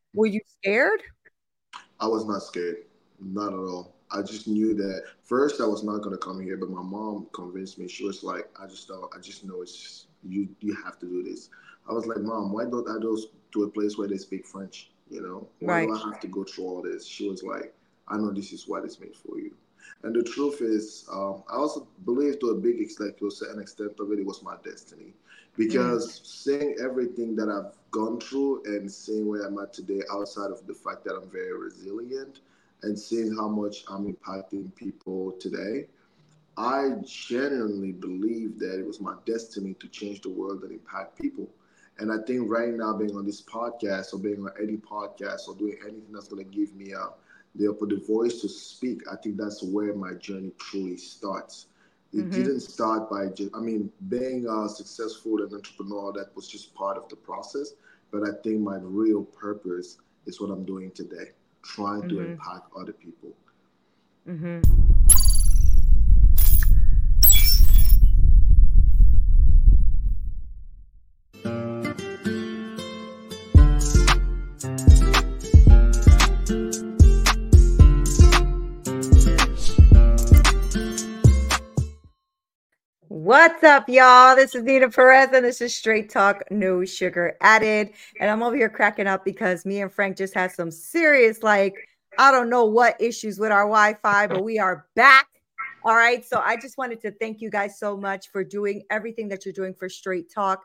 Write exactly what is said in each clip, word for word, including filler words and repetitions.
Were you scared? I was not scared, not at all. I just knew that first I was not gonna come here, but my mom convinced me. She was like, "I just thought, I just know it's just, you. You have to do this." I was like, "Mom, why don't I go to a place where they speak French? You know, why do Right. I have to go through all this?" She was like, "I know this is what is made for you." And the truth is, um, I also believe to a big extent, to a certain extent of it, it was my destiny, Mm, because seeing everything that I've gone through and seeing where I'm at today, outside of the fact that I'm very resilient and seeing how much I'm impacting people today, I genuinely believe that it was my destiny to change the world and impact people. And I think right now, being on this podcast or being on any podcast or doing anything that's going to give me a, the, the voice to speak, I think that's where my journey truly starts. It mm-hmm. didn't start by just, I mean, being uh, successful and entrepreneur, that was just part of the process. But I think my real purpose is what I'm doing today, trying to Mm-hmm. impact other people. Mm-hmm. What's up, y'all? This is Nina Perez, and this is Straight Talk, No Sugar Added. And I'm over here cracking up because me and Frank just had some serious, like, I don't know what issues with our Wi Fi, but we are back. All right. So I just wanted to thank you guys so much for doing everything that you're doing for Straight Talk.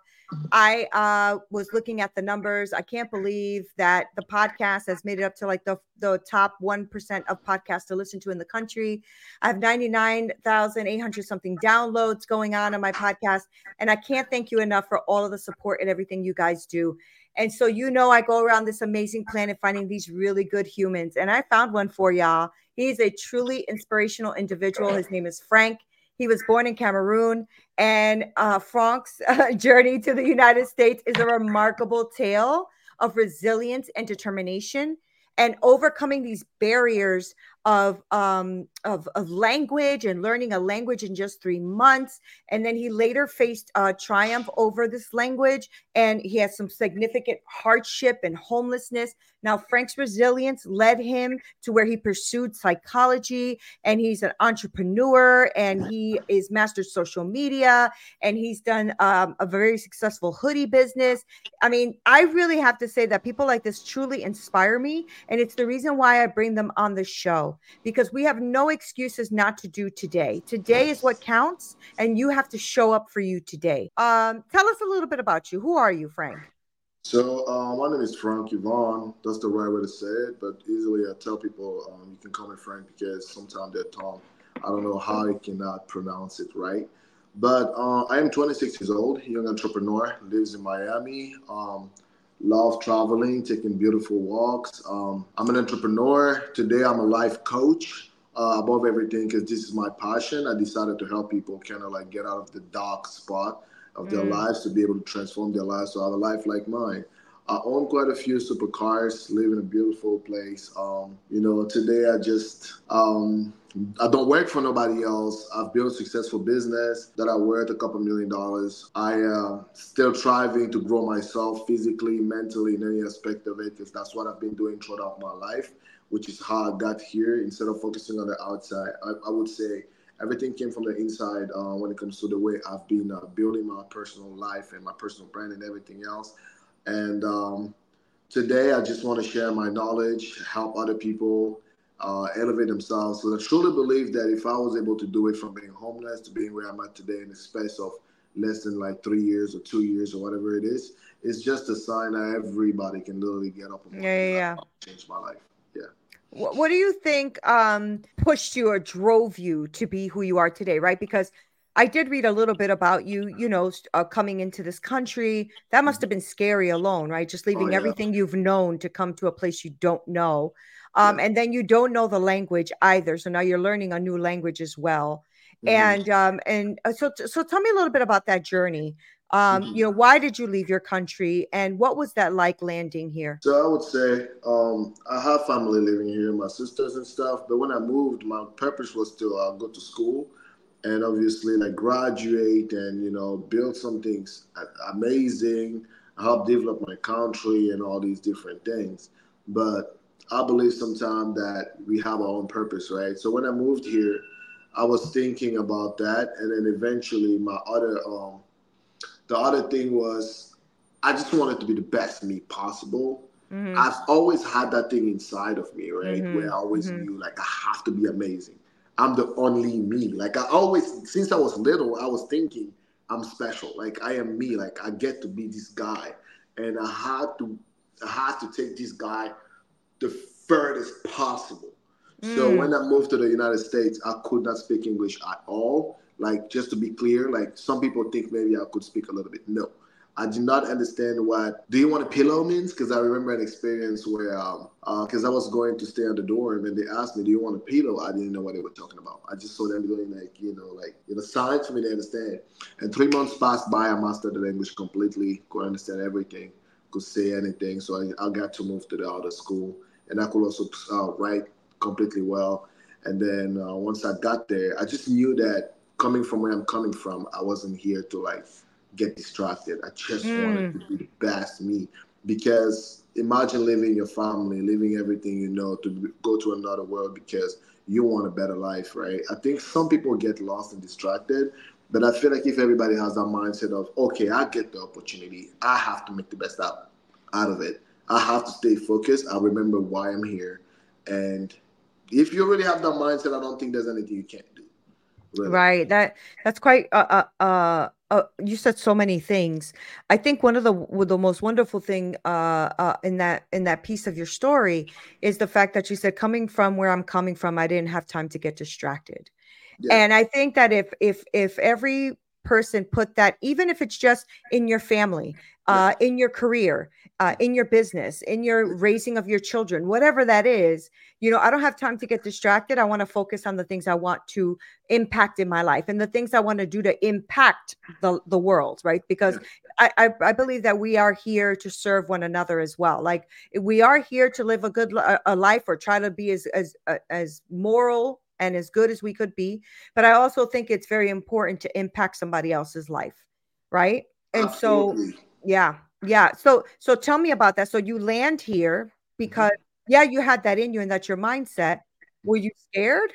I uh, was looking at the numbers. I can't believe that the podcast has made it up to like the, the top one percent of podcasts to listen to in the country. I have ninety-nine thousand eight hundred something downloads going on on my podcast. And I can't thank you enough for all of the support and everything you guys do. And so, you know, I go around this amazing planet finding these really good humans. And I found one for y'all. He's a truly inspirational individual. His name is Frank. He was born in Cameroon. And uh, Frank's uh, journey to the United States is a remarkable tale of resilience and determination and overcoming these barriers of um of of language and learning a language in just three months. And then he later faced uh triumph over this language, and he has some significant hardship and homelessness. Now Frank's resilience led him to where he pursued psychology, and he's an entrepreneur, and he is mastered social media, and he's done um, a very successful hoodie business. I mean, I really have to say that people like this truly inspire me, and it's the reason why I bring them on the show, because we have no excuses not to do today. Today is what counts, and you have to show up for you today. Um, tell us a little bit about you. Who are you, Frank? So, uh, my name is Frank Yvonne. That's the right way to say it. But usually, I tell people um, you can call me Frank because sometimes their tongue, I don't know how I cannot pronounce it right. But uh, I am twenty-six years old, young entrepreneur, lives in Miami. Um, love traveling, taking beautiful walks. Um, I'm an entrepreneur. Today, I'm a life coach. Uh, above everything, because this is my passion, I decided to help people kind of like get out of the dark spot of their Mm, lives to be able to transform their lives to have a life like mine. I own quite a few supercars, live in a beautiful place. Um, you know, today I just um, I don't work for nobody else. I've built a successful business that I worth a couple million dollars. I uh, still striving to grow myself physically, mentally, in any aspect of it, because that's what I've been doing throughout my life, which is how I got here. Instead of focusing on the outside, I, I would say everything came from the inside uh, when it comes to the way I've been uh, building my personal life and my personal brand and everything else. And um, today, I just want to share my knowledge, help other people uh, elevate themselves. So I truly believe that if I was able to do it from being homeless to being where I'm at today in the space of less than like three years or two years or whatever it is, it's just a sign that everybody can literally get up yeah, and yeah, do that. yeah. Change my life. Yeah. What, what do you think um, pushed you or drove you to be who you are today, right? Because I did read a little bit about you, you know, s- uh, coming into this country. That must have been scary alone, right? Just Oh leaving yeah. everything you've known to come to a place you don't know. Um, Yeah. and then you don't know the language either. So now you're learning a new language as well. Hmm. And um, and uh, so so tell me a little bit about that journey. Um, you know, Hmm. why did you leave your country, and what was that like landing here? So I would say um, I have family living here, my sisters and stuff. But when I moved, my purpose was to uh, go to school and obviously like graduate and you know build something amazing, help develop my country and all these different things. but I believe sometimes that we have our own purpose, right? So when I moved here, I was thinking about that, and then eventually my other um the other thing was I just wanted to be the best me possible. Mm-hmm. I've always had that thing inside of me, right? Where I Mm-hmm. always Mm-hmm. knew like I have to be amazing. I'm the only me. Like I always, since I was little, I was thinking I'm special. Like I am me. Like I get to be this guy, and I had to, I had to take this guy the furthest possible. So Mm. when I moved to the United States, I could not speak English at all. Like just to be clear, like some people think maybe I could speak a little bit. No, I do not understand what "do you want a pillow" means, because I remember an experience where um because uh, I was going to stay at the dorm and they asked me, "Do you want a pillow?" I didn't know what they were talking about. I just saw them doing like you know like you know signs for me to understand. And three months passed by. I mastered the language completely. Could understand everything. Could say anything. So I, I got to move to the other school, and I could also uh, write completely well. And then uh, once I got there, I just knew that coming from where I'm coming from, I wasn't here to like get distracted. I just wanted Mm. to be the best me. Because imagine living your family, living everything you know to go to another world because you want a better life, right? I think some people get lost and distracted, but I feel like if everybody has that mindset of, okay, I get the opportunity, I have to make the best out, out of it. I have to stay focused. I remember why I'm here. And if you really have that mindset, I don't think there's anything you can't do, really. Right. That that's quite uh, uh uh uh you said so many things. I think one of the w- the most wonderful thing uh uh in that in that piece of your story is the fact that you said coming from where I'm coming from, I didn't have time to get distracted. Yeah, And I think that if if if every person put that, even if it's just in your family, yeah, uh, in your career, uh, in your business, in your raising of your children, whatever that is, you know, I don't have time to get distracted. I want to focus on the things I want to impact in my life and the things I want to do to impact the the world, right? Because yeah, I, I I believe that we are here to serve one another as well. Like we are here to live a good li- a a life or try to be as as uh, as moral and as good as we could be, but I also think it's very important to impact somebody else's life, right? And so, absolutely. yeah, yeah. So, so tell me about that. So you land here because, Mhm. yeah, you had that in you and that's your mindset. Were you scared?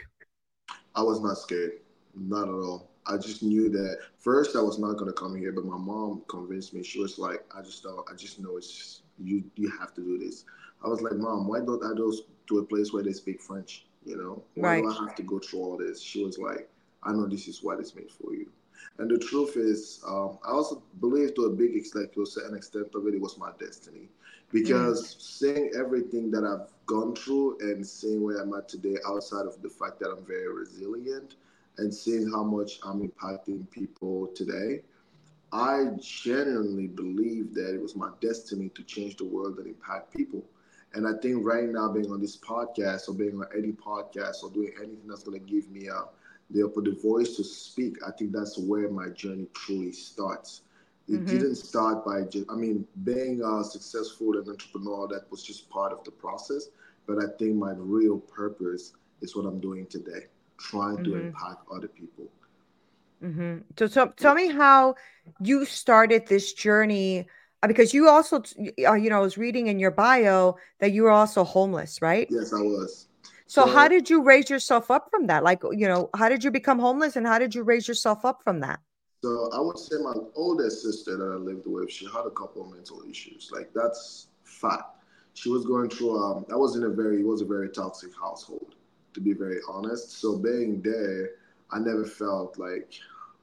I was not scared, not at all. I just knew that first I was not gonna come here, but my mom convinced me. She was like, "I just don't, I just know it's just, you. You have to do this." I was like, "Mom, why don't I go to a place where they speak French? You know, why do Right. I have to go through all this?" She was like, "I know this is what is made for you." And the truth is, um, I also believe to a big extent, to a certain extent of it, it was my destiny. Mm, Because seeing everything that I've gone through and seeing where I'm at today, outside of the fact that I'm very resilient and seeing how much I'm impacting people today, I genuinely believe that it was my destiny to change the world and impact people. And I think right now, being on this podcast or being on any podcast or doing anything that's going to give me a, the, the voice to speak, I think that's where my journey truly starts. It mm-hmm, didn't start by just, I mean, being a successful and entrepreneur, that was just part of the process. But I think my real purpose is what I'm doing today, trying to mm-hmm, impact other people. mm-hmm. So, so tell me how you started this journey uh, because you also, t- uh, you know, I was reading in your bio that you were also homeless, right? Yes, I was. So how So did you raise yourself up from that? Like, you know, how did you become homeless and how did you raise yourself up from that? So I would say my oldest sister that I lived with, she had a couple of mental issues. Like that's fact. She was going through. Um, I was in a very, it was a very toxic household, to be very honest. So being there, I never felt like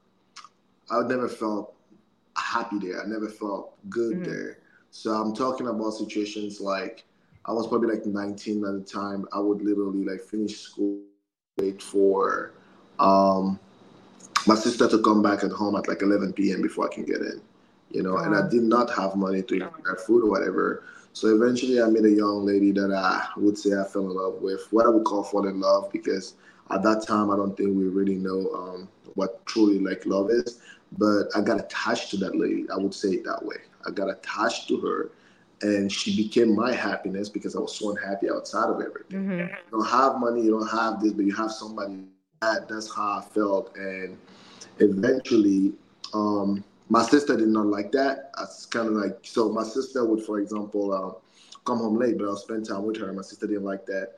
I never felt happy there. I never felt good Mhm. there. So I'm talking about situations like I was probably like nineteen at the time. I would literally like finish school, wait for um, my sister to come back at home at like eleven p m before I can get in, you know, and I Oh. did not have money to eat grab food or whatever. So eventually I met a young lady that I would say I fell in love with, what I would call fall in love, because at that time I don't think we really know um, what truly like love is. But I got attached to that lady. I would say it that way. I got attached to her and she became my happiness because I was so unhappy outside of everything. Mhm. You don't have money, you don't have this, but you have somebody. That that's how I felt, and eventually, um, my sister did not like that. It's kind of like so. My sister would, for example, uh, come home late, but I'll spend time with her. My sister didn't like that.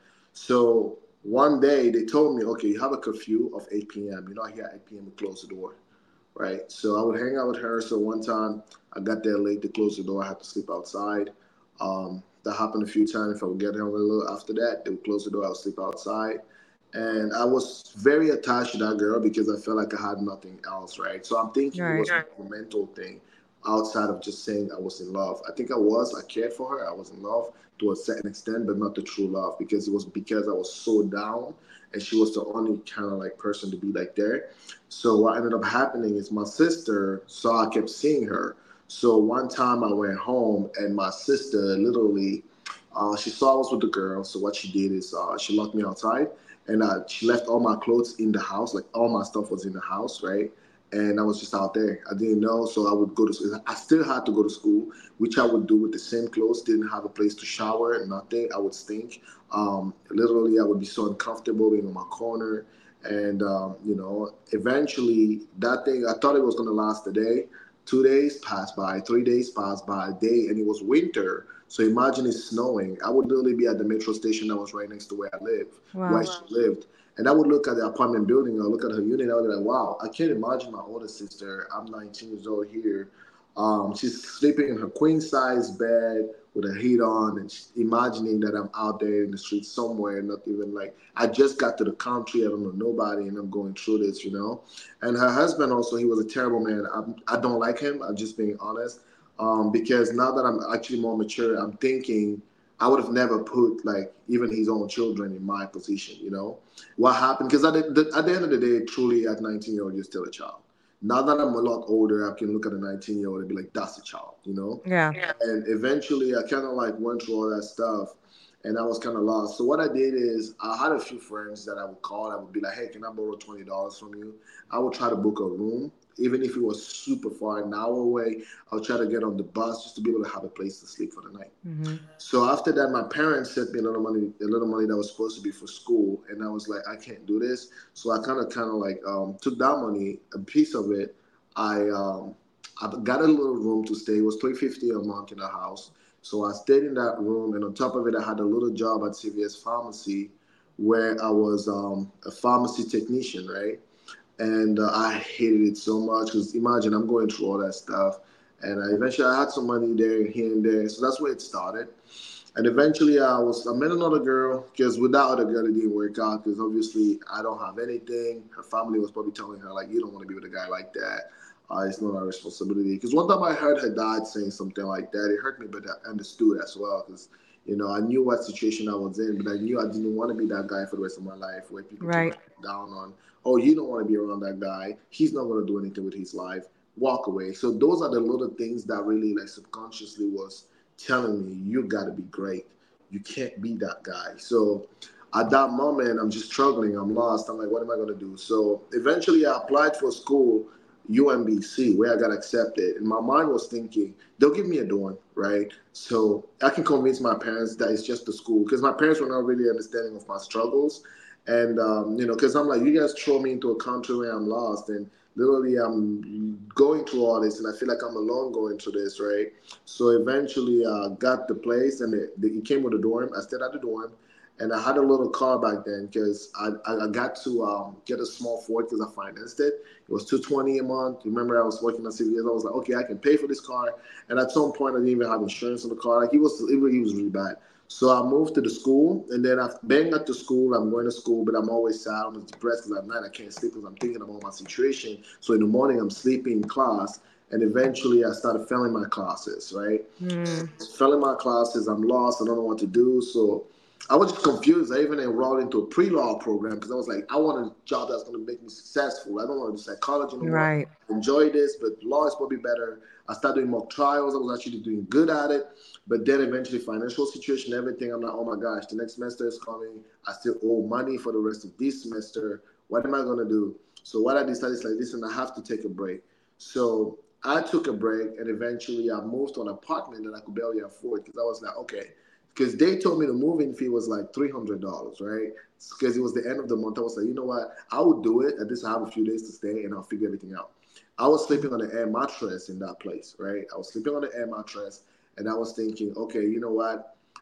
So one day they told me, okay, you have a curfew of eight p m. You know, here at eight p m we close the door, right? So I would hang out with her. So one time I got there late, they closed the door. I had to sleep outside. Um, that happened a few times. If I would get home a little after that, they would close the door. I would sleep outside. And I was very attached to that girl because I felt like I had nothing else, right? So I'm thinking it Right. was a mental thing outside of just saying I was in love. I think I was, I cared for her, I was in love to a certain extent, but not the true love because it was because I was so down and she was the only kind of like person to be like there. So what ended up happening is my sister saw I kept seeing her. So one time I went home and my sister literally, uh, she saw I was with the girl. So what she did is uh, she locked me outside and uh, she left all my clothes in the house. Like all my stuff was in the house, right? And I was just out there. I didn't know, so I would go to school. I still had to go to school, which I would do with the same clothes. Didn't have a place to shower, nothing. I would stink. Um, literally, I would be so uncomfortable being in my corner. And um, you know, eventually, that thing I thought it was gonna last a day. Two days passed by, three days passed by, a day, and it was winter. So imagine it's snowing. I would literally be at the metro station that was right next to where I live, where Wow. she lived. And I would look at the apartment building, I would look at her unit, I would be like, wow, I can't imagine my older sister. I'm nineteen years old here. Um, she's sleeping in her queen size bed with a heat on, and she's imagining that I'm out there in the street somewhere, not even like I just got to the country, I don't know nobody, and I'm going through this, you know. And her husband also, he was a terrible man. I, I don't like him. I'm just being honest, um, because now that I'm actually more mature, I'm thinking I would have never put like even his own children in my position, you know what happened because at the, at the end of the day, truly at nineteen year old, you're still a child. Now that I'm a lot older, I can look at a nineteen year old and be like, that's a child, you know? Yeah. Yeah. And eventually I kind of like went through all that stuff and I was kind of lost. So what I did is I had a few friends that I would call. I would be like, hey, can I borrow twenty dollars from you? I would try to book a room. Even if it was super far, an hour away, I'll try to get on the bus just to be able to have a place to sleep for the night. Mm-hmm. So after that, my parents sent me a little money, a little money that was supposed to be for school, and I was like, I can't do this. So I kind of, kind of like um, took that money, a piece of it. I um, I got a little room to stay. It was three fifty a month in the house. So I stayed in that room, and on top of it, I had a little job at C V S Pharmacy, where I was um, a pharmacy technician, right? And uh, I hated it so much because imagine I'm going through all that stuff, and I eventually I had some money there here and there, so that's where it started. And eventually I was I met another girl because with that other girl it didn't work out because obviously I don't have anything. Her family was probably telling her like you don't want to be with a guy like that. Uh, it's not our responsibility. Because one time I heard her dad saying something like that. It hurt me, but I understood as well. Because you know I knew what situation I was in, but I knew I didn't want to be that guy for the rest of my life where people talk Right. down on. Oh, you don't want to be around that guy. He's not going to do anything with his life. Walk away. So those are the little things that really like subconsciously was telling me you got to be great. You can't be that guy. So at that moment, I'm just struggling. I'm lost. I'm like, what am I going to do? So eventually, I applied for school, U M B C, where I got accepted. And my mind was thinking, they'll give me a dorm, right? So I can convince my parents that it's just the school because my parents were not really understanding of my struggles. And, um, you know, because I'm like, you guys throw me into a country where I'm lost. And literally, I'm going through all this. And I feel like I'm alone going through this, right? So eventually, I uh, got the place, and it, it came with a dorm. I stayed at the dorm, and I had a little car back then because I, I, I got to um, get a small Ford because I financed it. It was two hundred twenty dollars a month. Remember, I was working at C V S. I was like, okay, I can pay for this car. And at some point, I didn't even have insurance on the car. Like, he was, it really, he was really bad. So I moved to the school, and then I've been at the school. I'm going to school, but I'm always sad. I'm depressed because at night I can't sleep because I'm thinking about my situation. So in the morning, I'm sleeping in class, and eventually I started failing my classes, right? Mm. Failing my classes, I'm lost. I don't know what to do. So I was just confused. I even enrolled into a pre-law program because I was like, I want a job that's going to make me successful. I don't want to do psychology no more. Right. I enjoy this, but law is probably better. I started doing mock trials. I was actually doing good at it. But then eventually financial situation, everything, I'm like, oh my gosh, the next semester is coming. I still owe money for the rest of this semester. What am I going to do? So what I decided is like, listen, I have to take a break. So I took a break and eventually I moved to an apartment that I could barely afford because I was like, okay, because they told me the moving fee was like three hundred dollars, right? Because it was the end of the month. I was like, you know what? I would do it. At least I have a few days to stay and I'll figure everything out. I was sleeping on an air mattress in that place, right? I was sleeping on an air mattress and I was thinking, okay, you know what?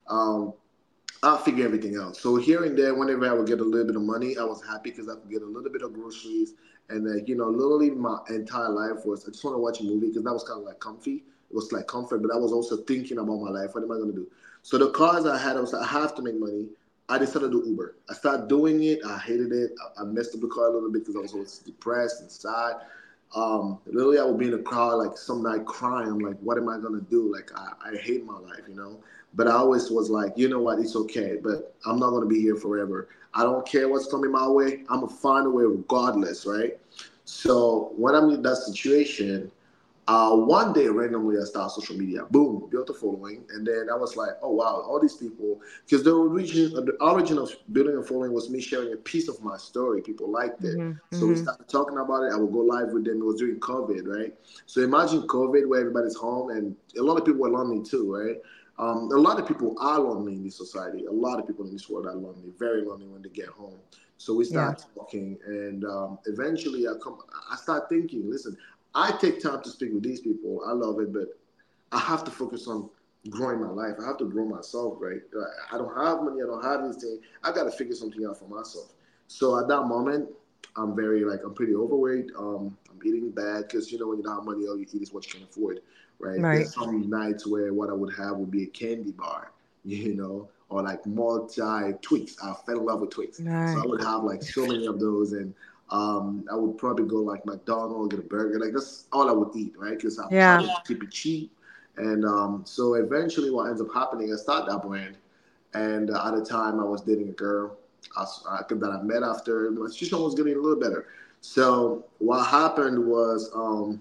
Um, I'll figure everything out. So here and there, whenever I would get a little bit of money, I was happy because I could get a little bit of groceries. And like, you know, literally my entire life was I just want to watch a movie because that was kind of like comfy. It was like comfort, but I was also thinking about my life. What am I going to do? So the cars I had, I was like, I have to make money. I decided to do Uber. I started doing it. I hated it. I, I messed up the car a little bit because I was always depressed and sad. Um, literally, I would be in the car like some night crying. I'm like, what am I gonna do? Like, I, I hate my life, you know. But I always was like, you know what? It's okay. But I'm not gonna be here forever. I don't care what's coming my way. I'm gonna find a way regardless, right? So when I'm in that situation, uh, one day, randomly, I started social media. Boom, built a following, and then I was like, "Oh wow, all these people!" Because the origin, uh, the origin of building a following was me sharing a piece of my story. People liked it, Hmm. so we Hmm. started talking about it. I would go live with them. It was during COVID, right? So imagine COVID, where everybody's home, and a lot of people were lonely too, right? Um, a lot of people are lonely in this society. A lot of people in this world are lonely, very lonely when they get home. So we Yeah. start talking, and um, eventually I come. I start thinking. Listen, I take time to speak with these people. I love it, but I have to focus on growing my life. I have to grow myself, right? I don't have money. I don't have anything. I got to figure something out for myself. So at that moment, I'm very like I'm pretty overweight. Um, I'm eating bad because you know when you don't have money, all you eat is what you can afford, right? Right. There's some nights where what I would have would be a candy bar, you know, or like multi Twix. I fell in love with Twix, so I Right. would have like so many of those, and um, I would probably go like McDonald's, get a burger. Like that's all I would eat, right? Because I'm trying Yeah. to keep it cheap. And um, so eventually, what ends up happening, I start that brand. And uh, at the time, I was dating a girl I, I, that I met after my situation was getting a little better. So what happened was um,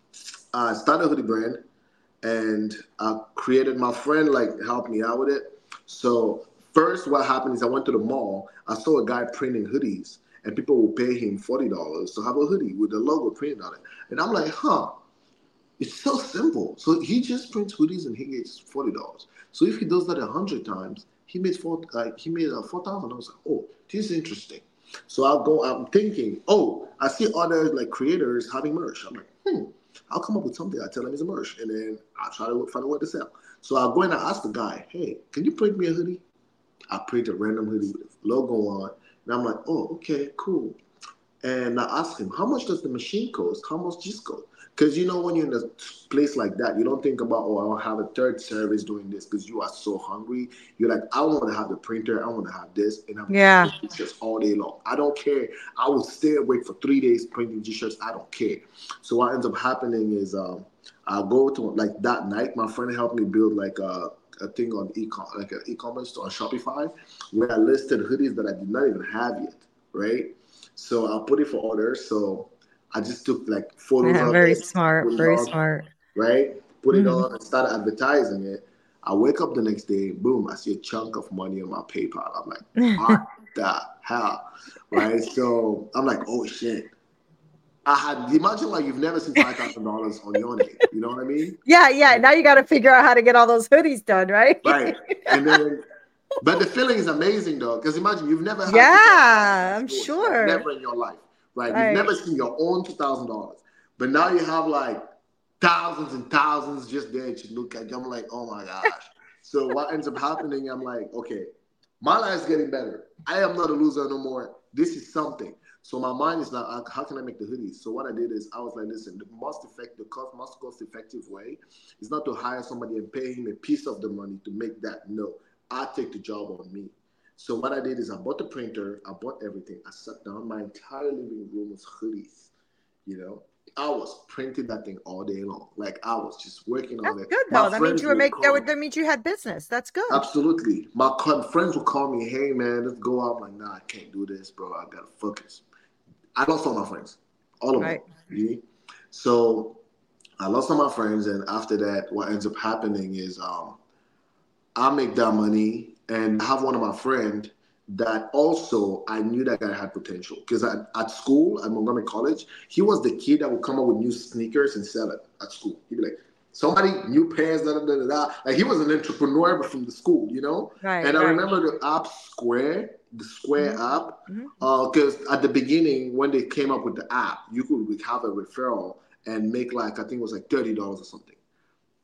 I started a hoodie brand, and I created my friend like helped me out with it. So first, what happened is I went to the mall. I saw a guy printing hoodies, and people would pay him forty dollars to have a hoodie with the logo printed on it. And I'm like, huh, it's so simple. So he just prints hoodies and he gets forty dollars. So if he does that a hundred times, he made four like he made uh, four thousand. I was like, oh, this is interesting. So I'll go. I'm thinking, oh, I see other like creators having merch. I'm like, hmm, I'll come up with something. I tell him it's a merch, and then I try to find a way to sell. So I'll go and I ask the guy, hey, can you print me a hoodie? I print a random hoodie with a logo on, and I'm like, oh, okay, cool. And I asked him, how much does the machine cost? How much this cost? Because you know, when you're in a place like that, you don't think about, oh, I'll have a third service doing this because you are so hungry. You're like, I want to have the printer, I want to have this, and I'm Yeah. printing t-shirts all day long. I don't care. I will stay awake for three days printing t-shirts. I don't care. So what ends up happening is um, I'll go to like that night. My friend helped me build like a a thing on e like an e-commerce store on Shopify where I listed hoodies that I did not even have yet, right? So I put it for order. So I just took like photos Yeah. of Very it, smart. put it Very on, smart. right? Put it Hmm. on and started advertising it. I wake up the next day, boom, I see a chunk of money on my PayPal. I'm like, what the hell? Right? So I'm like, oh shit. I had imagine like you've never seen five thousand dollars on your name. You know what I mean? Yeah. Yeah. Now you got to figure out how to get all those hoodies done, right? Right. And then but the feeling is amazing though, because imagine you've never had two thousand dollars in Yeah. the I'm stores, right? sure. Never in your life, right? You've Right. never seen your own two thousand dollars, but now you have like thousands and thousands just there to look at. I'm like, oh my gosh. So what ends up happening? I'm like, okay, my life's getting better. I am not a loser no more. This is something. So my mind is like, how can I make the hoodies? So what I did is I was like, listen, the most effective, the cost, most cost effective way is not to hire somebody and pay him a piece of the money to make that. No, I take the job on me. So what I did is I bought the printer, I bought everything. I sat down. My entire living room was hoodies. You know, I was printing that thing all day long. Like I was just working That's on it. good My though. That means friends you were would make that call me. would that means you had business. That's good. Absolutely. My friends would call me, hey man, let's go out. I'm like, nah, I can't do this, bro. I gotta focus. I lost all my friends, all of them. Right. You So I lost all my friends, and after that, what ends up happening is um, I make that money, and I have one of my friend that also I knew that guy had potential because at, at school at Montgomery College, he was the kid that would come up with new sneakers and sell it at school. He'd be like, somebody new pants, da da da da. da. Like he was an entrepreneur but from the school, you know. Right. And I Right. remember the app Square, the Square Hmm. app, Hmm. because uh, at the beginning when they came up with the app, you could have a referral and make like I think it was like thirty dollars or something.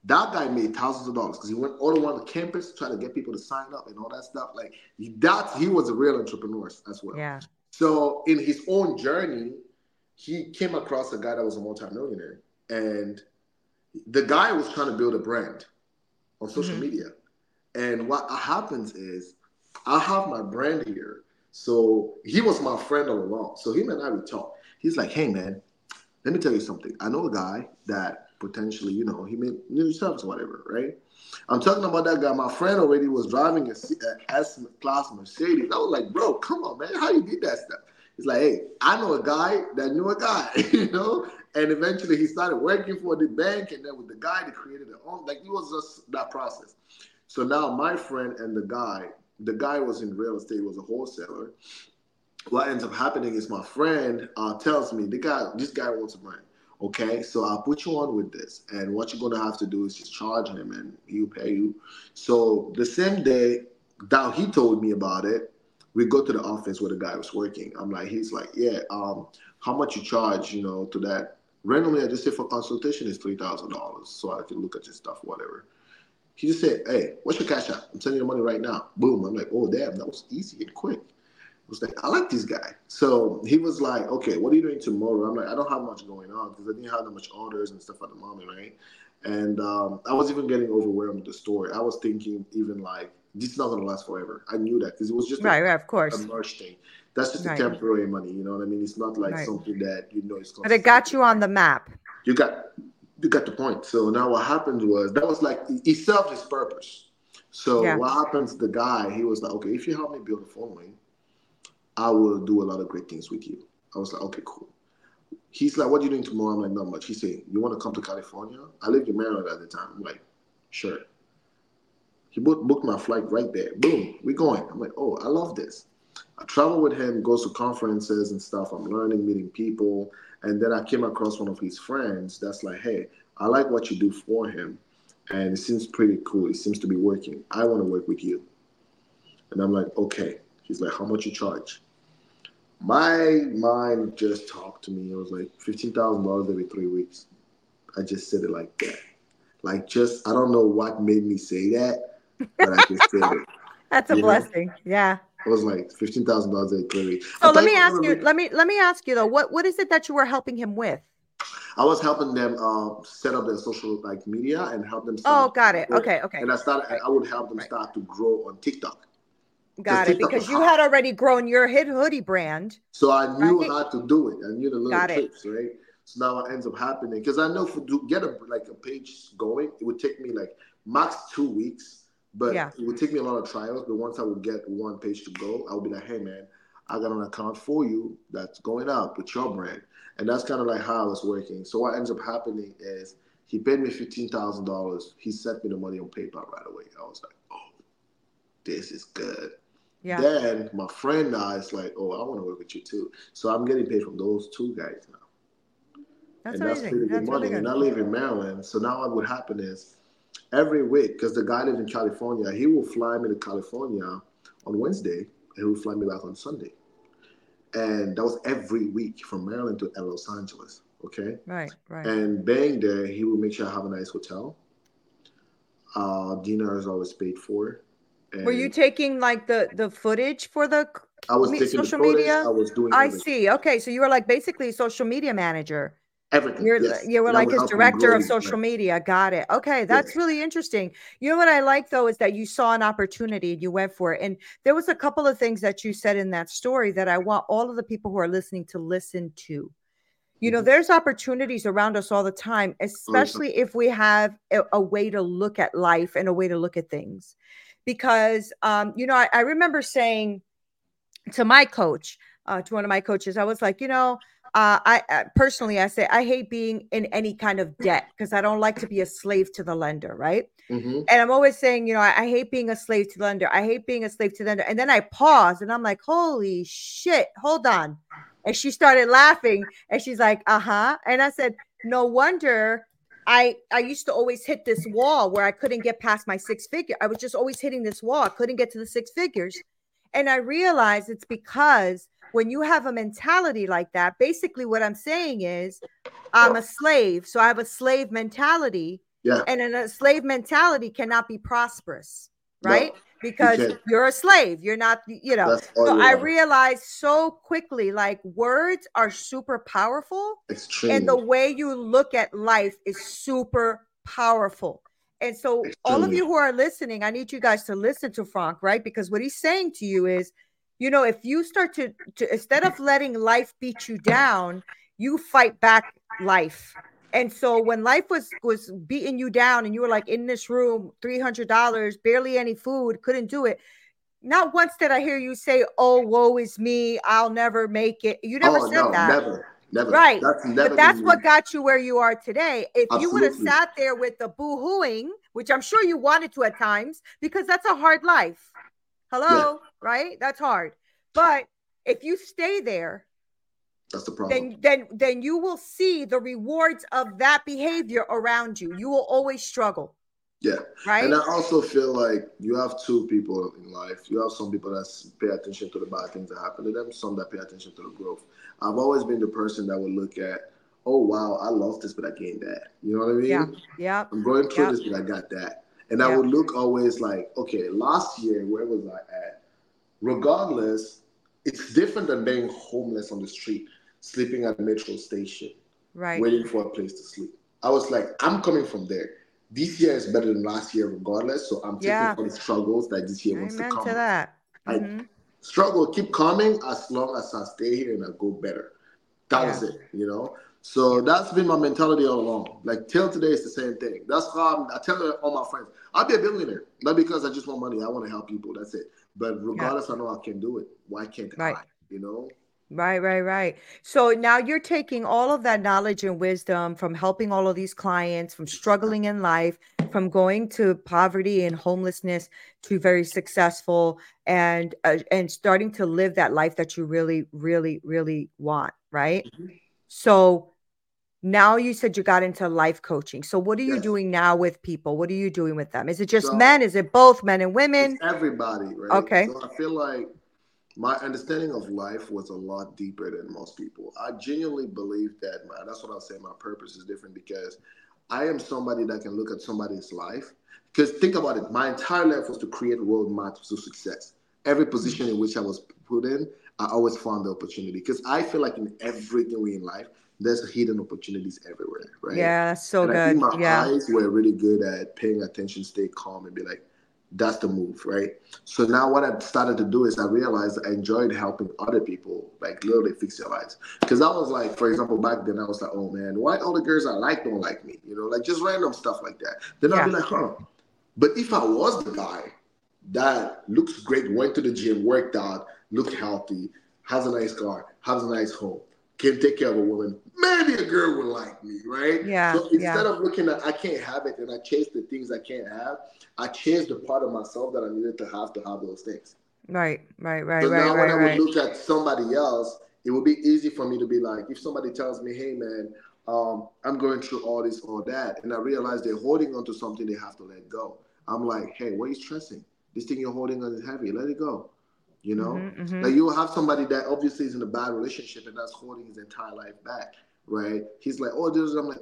That guy made thousands of dollars because he went all around the campus trying to get people to sign up and all that stuff. Like he, that, he was a real entrepreneur as well. Yeah. So in his own journey, he came across a guy that was a multimillionaire, and the guy was trying to build a brand on social mm-hmm. media. And what happens is, I have my brand here. So he was my friend all along. So him and I would talk. He's like, hey man, let me tell you something. I know a guy that potentially, you know, he made new service or whatever, right? I'm talking about that guy. My friend already was driving a, a S-Class Mercedes. I was like, bro, come on, man. How you did that stuff? He's like, hey, I know a guy that knew a guy, you know? And eventually he started working for the bank, and then with the guy, they created their own. Like, it was just that process. So now my friend and the guy, the guy was in real estate, was a wholesaler. What ends up happening is my friend uh, tells me, the guy, this guy wants a brand. Okay, so I'll put you on with this. And what you're going to have to do is just charge him and he'll pay you. So the same day that he told me about it, we go to the office where the guy was working. I'm like, he's like, yeah, um, how much you charge, you know, to that? Randomly, I just said for consultation is three thousand dollars so I can look at your stuff, whatever. He just said, hey, what's your cash app? I'm sending you the money right now. Boom. I'm like, oh, damn, that was easy and quick. I was like, I like this guy. So he was like, okay, what are you doing tomorrow? I'm like, I don't have much going on because I didn't have that much orders and stuff at the moment, right? And um, I was even getting overwhelmed with the story. I was thinking even like, this is not going to last forever. I knew that because it was just right, a, right, of course. a merch thing. That's just right. a temporary money, you know what I mean? It's not like right. something that, you know, it's But it got you on the map. You got, you got the point. So now what happened was, that was like, he served his purpose. So yeah. What happens, the guy, he was like, okay, if you help me build a following, I will do a lot of great things with you. I was like, okay, cool. He's like, what are you doing tomorrow? I'm like, not much. He said, you want to come to California? I lived in Maryland at the time. I'm like, sure. He booked, booked my flight right there. Boom, we're going. I'm like, oh, I love this. I travel with him, goes to conferences and stuff. I'm learning, meeting people. And then I came across one of his friends that's like, hey, I like what you do for him. And it seems pretty cool. It seems to be working. I want to work with you. And I'm like, okay. He's like, how much you charge? My mind just talked to me. It was like fifteen thousand dollars every three weeks. I just said it like that. Like, just, I don't know what made me say that, but I just said it. That's a you blessing. Know? Yeah. It was like fifteen thousand dollars every three weeks. So let me ask you, let me, let me ask you though, what, what is it that you were helping him with? I was helping them uh, set up their social like media and help them. Oh, got it. Okay. Okay. And I started, right. I would help them right. start to grow on TikTok. Got it, because you had already grown your hit hoodie brand. So I knew right? how to do it. I knew the little Got tricks, it. right? So now what ends up happening, because I know for to get a like a page going, it would take me like max two weeks, but yeah. it would take me a lot of trials. But once I would get one page to go, I would be like, hey man, I got an account for you that's going out with your brand, and that's kind of like how I was working. So what ends up happening is he paid me fifteen thousand dollars. He sent me the money on PayPal right away. I was like, oh, this is good. Yeah. Then my friend now is like, oh, I want to work with you too. So I'm getting paid from those two guys now. That's and amazing. That's pretty good that's money. Really good. And I live in Maryland. So now what would happen is every week, because the guy lives in California, he will fly me to California on Wednesday and he will fly me back on Sunday. And that was every week from Maryland to Los Angeles. Okay. Right, right. And being there, he will make sure I have a nice hotel. Uh, dinner is always paid for. And were you taking like the the footage for the I was me- taking social the footage, media? I was doing I everything. see. Okay, so you were like basically a social media manager. Everything. You're, yes. You were and like his director of social right. media. Got it. Okay, that's yes. really interesting. You know what I like though is that you saw an opportunity and you went for it. And there was a couple of things that you said in that story that I want all of the people who are listening to listen to. You know, there's opportunities around us all the time, especially mm-hmm. if we have a, a way to look at life and a way to look at things. Because, um, you know, I, I remember saying to my coach, uh, to one of my coaches, I was like, you know, uh, I uh, personally, I say I hate being in any kind of debt because I don't like to be a slave to the lender. Right. Mm-hmm. And I'm always saying, you know, I, I hate being a slave to the lender. I hate being a slave to the lender. And then I pause and I'm like, holy shit, hold on. And she started laughing and she's like, uh-huh. And I said, no wonder I, I used to always hit this wall where I couldn't get past my six figure. I was just always hitting this wall. I couldn't get to the six figures. And I realized it's because when you have a mentality like that, basically what I'm saying is I'm a slave. So I have a slave mentality. Yeah. And in a slave mentality cannot be prosperous, right? No, you Because can't. you're a slave. You're not, you know. That's all So I you are. realized so quickly, like words are super powerful. And the Extremely. way you look at life is super powerful. And so all of Extremely. you who are listening, I need you guys to listen to Frank, right? Because what he's saying to you is, you know, if you start to, to instead of letting life beat you down, you fight back life. And so when life was was beating you down and you were like in this room, three hundred dollars, barely any food, couldn't do it. Not once did I hear you say, "Oh, woe is me, I'll never make it." You never Oh said no, that. never, never. Right. That's But never that's been me. what got you where you are today. If you would have Absolutely. sat there with the boo-hooing, which I'm sure you wanted to at times, because that's a hard life. Yeah, Hello, right? That's hard. But if you stay there, that's the problem. then then then you will see the rewards of that behavior around you. You will always struggle, Yeah. And right? I also feel like you have two people in life. You have some people that pay attention to the bad things that happen to them, some that pay attention to the growth. I've always been the person that would look at, oh, wow, I lost this, but I gained that. You know what I Yeah. mean? Yep. I'm going through Yep. this, but I got that. And I would Yep. look always like, okay, last year, where was I at? Regardless, it's different than being homeless on the street, sleeping at a metro station, Right. waiting for a place to sleep. I was like, I'm coming from there. This year is better than last year, regardless. So I'm taking Yeah. all the struggles that this year wants to Amen come to with. that. I Mm-hmm. struggle keep coming as long as I stay here and I go better. That Yeah. was it, you know. So Yeah. that's been my mentality all along. Like till today, it's the same thing. That's how I'm, I tell all my friends, I'll be a billionaire, not because I just want money. I want to help people. That's it. But Yeah. regardless, I know I can do it. Why can't Right. I? You know? Right, right, right. So now you're taking all of that knowledge and wisdom from helping all of these clients, from struggling in life, from going to poverty and homelessness to very successful and uh, and starting to live that life that you really, really, really want, right? So now you said you got into life coaching. So what are you Yes. doing now with people? What are you doing with them? Is it just men? So Is it both men and it's women? everybody, right? Okay. So I feel like my understanding of life was a lot deeper than most people. I genuinely believe that, man, that's what I'll say. My purpose is different because I am somebody that can look at somebody's life. Because think about it, my entire life was to create roadmaps to success. Every Mm. position in which I was put in, I always found the opportunity. Because I feel like in everything we in life, there's hidden opportunities everywhere, right? Yeah, that's so And I think good. my Yeah. eyes were really good at paying attention, stay calm, and be like, that's the move, right? So now what I started to do is I realized I enjoyed helping other people, like literally fix their lives. Because I was like, for example, back then I was like, oh man, why all the girls I like don't like me? You know, like just random stuff like that. Then I'll be Yeah. like, huh. But if I was the guy that looks great, went to the gym, worked out, looked healthy, has a nice car, has a nice home, can take care of a woman, maybe a girl would like me, right? Yeah. So Yeah. instead of looking at I can't have it and I chase the things I can't have, I changed the part of myself that I needed to have to have those things. Right, right, right, So right, now when right, I would right. look at somebody else, it would be easy for me to be like, if somebody tells me, hey man, um, I'm going through all this, all that, and I realize they're holding on to something they have to let go. I'm like, hey, what are you stressing? This thing you're holding on is heavy. Let it go. You know? Mhm, mhm. Like you will have somebody that obviously is in a bad relationship and that's holding his entire life back, right? He's like, oh, this is, I'm like,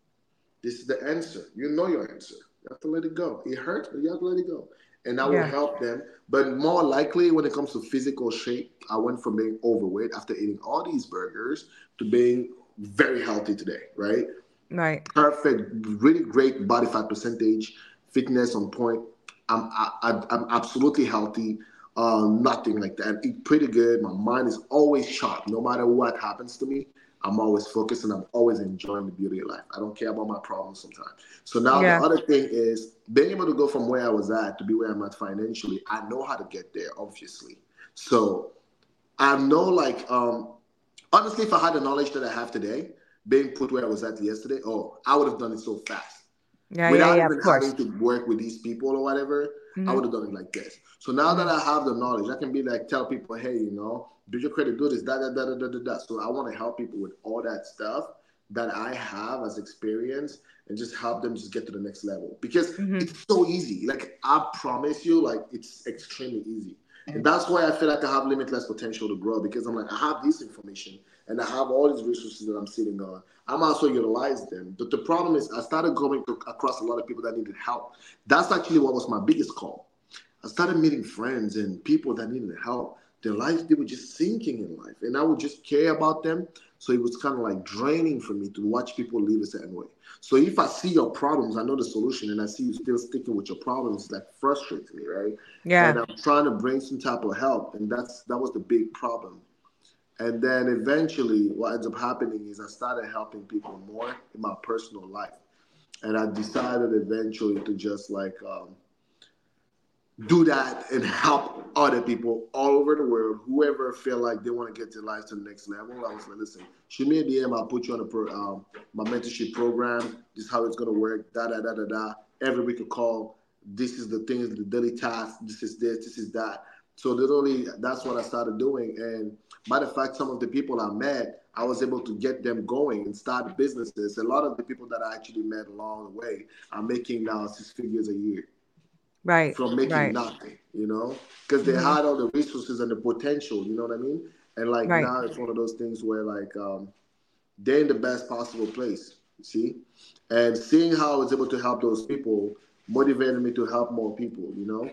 this is the answer. You know your answer. You have to let it go. It hurts, but you have to let it go. And that will Yeah. help them. But more likely, when it comes to physical shape, I went from being overweight after eating all these burgers to being very healthy today, right? Right. Perfect, really great body fat percentage, fitness on point. I'm I, I'm absolutely healthy. Uh, nothing like that. I eat pretty good. My mind is always sharp. No matter what happens to me, I'm always focused and I'm always enjoying the beauty of life. I don't care about my problems sometimes. So now the Yeah. other thing is being able to go from where I was at to be where I'm at financially. I know how to get there, obviously. So I know, like, um, honestly, if I had the knowledge that I have today, being put where I was at yesterday, oh, I would have done it so fast Yeah, yeah, without yeah, of even course. having to work with these people or whatever. I Mhm. would have done it like this. So now that Mhm. I have the knowledge, I can be like, tell people, hey, you know, do your credit, do this, da da da da da da da. So I want to help people with all that stuff that I have as experience and just help them just get to the next level because Mm-hmm. it's so easy. Like I promise you, like it's extremely easy. And that's why I feel like I have limitless potential to grow because I'm like, I have this information and I have all these resources that I'm sitting on. I'm also utilize them. But the problem is I started coming to, across a lot of people that needed help. That's actually what was my biggest call. I started meeting friends and people that needed help. Their life, they were just sinking in life. And I would just care about them. So it was kind of like draining for me to watch people live a certain way. So if I see your problems, I know the solution, and I see you still sticking with your problems, it like frustrates me, right? And Yeah. I'm trying to bring some type of help, and that's that was the big problem. And then eventually, what ends up happening is I started helping people more in my personal life, and I decided eventually to just like um, do that and help other people all over the world. Whoever feel like they want to get their lives to the next level, I was like, listen, shoot me a D M. I'll put you on a pro, um, my mentorship program. This is how it's gonna work. Da da da da da. Every week a call. This is the things, the daily tasks. This is this. This is that. So literally, that's what I started doing. And by the fact, some of the people I met, I was able to get them going and start businesses. A lot of the people that I actually met along the way are making now six figures a year Right. from making Right. nothing, you know, because they Mm-hmm. had all the resources and the potential, you know what I mean? And like Right. now it's one of those things where like um, they're in the best possible place, you see? And seeing how I was able to help those people motivated me to help more people, you know?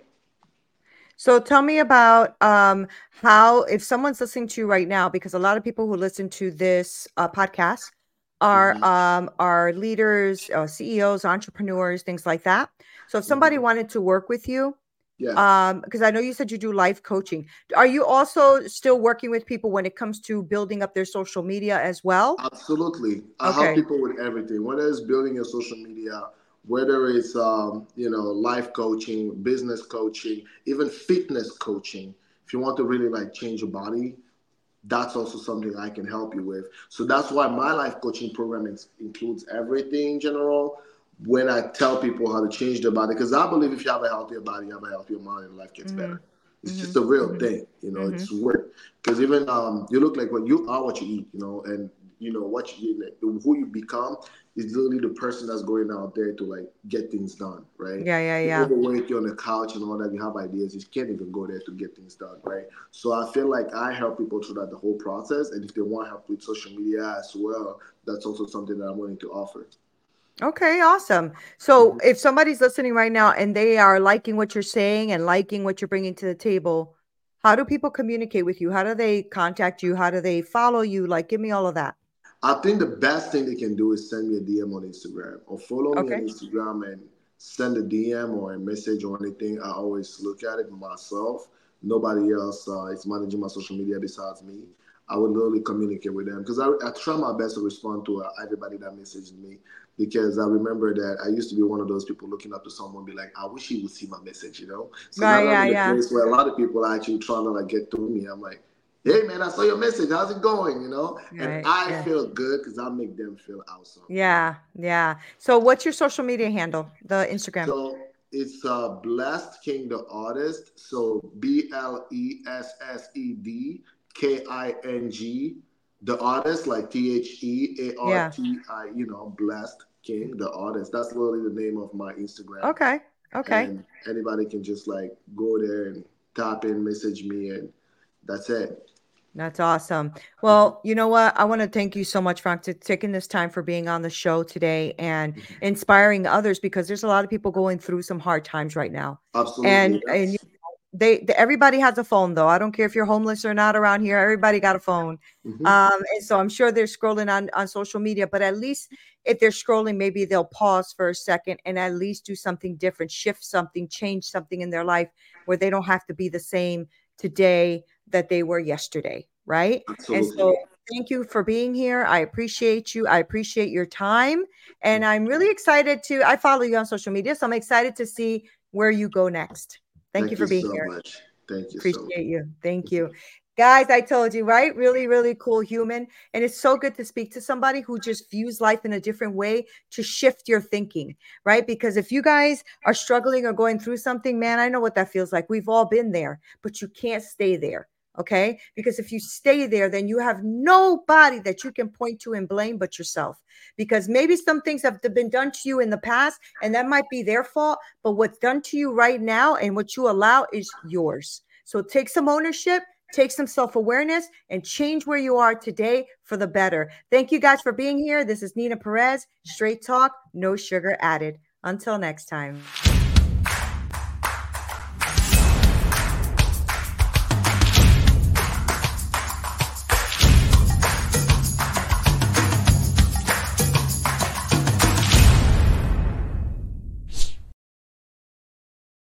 So tell me about um, how, if someone's listening to you right now, because a lot of people who listen to this uh, podcast are Hmm. um, are leaders, uh, C E Os, entrepreneurs, things like that. So if somebody Hmm. wanted to work with you, Yeah, um, because I know you said you do life coaching, are you also still working with people when it comes to building up their social media as well? absolutely. I help Okay. people with everything, whether it's building your social media, whether it's um, you know life coaching, business coaching, even fitness coaching. If you want to really like change your body, that's also something I can help you with. So that's why my life coaching program is, includes everything in general. When I tell people how to change their body, because I believe if you have a healthier body, you have a healthier mind, and life gets Mm-hmm. better. It's just Mm-hmm. a real Mm-hmm. thing, you know. Mm-hmm. It's work because even um, you look like what you are, what you eat, you know, and you know what you like, who you become is literally the person that's going out there to like get things done, right? Yeah, yeah, You're yeah. overweight, you're on the couch and all that. You have ideas, you can't even go there to get things done, right? So I feel like I help people through that the whole process, and if they want help with social media as well, that's also something that I'm willing to offer. Okay, awesome. So if somebody's listening right now and they are liking what you're saying and liking what you're bringing to the table, how do people communicate with you? How do they contact you? How do they follow you? Like, give me all of that. I think the best thing they can do is send me a D M on Instagram or follow me on Okay. Instagram and send a D M or a message or anything. I always look at it myself. Nobody else uh, is managing my social media besides me. I would literally communicate with them because I, I try my best to respond to uh, everybody that messages me because I remember that I used to be one of those people looking up to someone be like, I wish he would see my message, you know? So now Right. I'm Yeah. in a Yeah. place where a lot of people are actually trying to like get through me. I'm like, hey man, I saw your message. How's it going? You know, and Right. I Yeah. feel good because I make them feel awesome. You know, Yeah. Yeah. So what's your social media handle? The Instagram. so it's uh, Blessed King the artist. So B L E S S E D K I N G the artist, like T H E A R Yeah. T I. You know, Blessed King the artist. That's literally the name of my Instagram, Okay. Okay. and anybody can just like go there and tap in, message me, and that's it. That's awesome. Well, you know what? I want to thank you so much, Frank, for taking this time for being on the show today and inspiring others because there's a lot of people going through some hard times right now. Absolutely. And and you That's know, they, they everybody has a phone though. I don't care if you're homeless or not around here. Everybody got a phone. mhm. Um, and so I'm sure they're scrolling on on social media, but at least if they're scrolling, maybe they'll pause for a second and at least do something different, shift something, change something in their life where they don't have to be the same today that they were yesterday, right? And Absolutely. so thank you for being here. I appreciate you. I appreciate your time. And I'm really excited to I follow you on social media, so I'm excited to see where you go next. Thank you Thank you for being so here. much. Thank you so much. Appreciate you. Thank you. Guys, I told you, right? Really, really cool human. And it's so good to speak to somebody who just views life in a different way to shift your thinking, right? Because if you guys are struggling or going through something, man, I know what that feels like. We've all been there, but you can't stay there. Okay. Because if you stay there, then you have nobody that you can point to and blame but yourself. Because maybe some things have been done to you in the past, and that might be their fault. But what's done to you right now and what you allow is yours. So take some ownership, take some self-awareness, and change where you are today for the better. Thank you guys for being here. This is Nina Perez, Straight Talk, no sugar added. Until next time.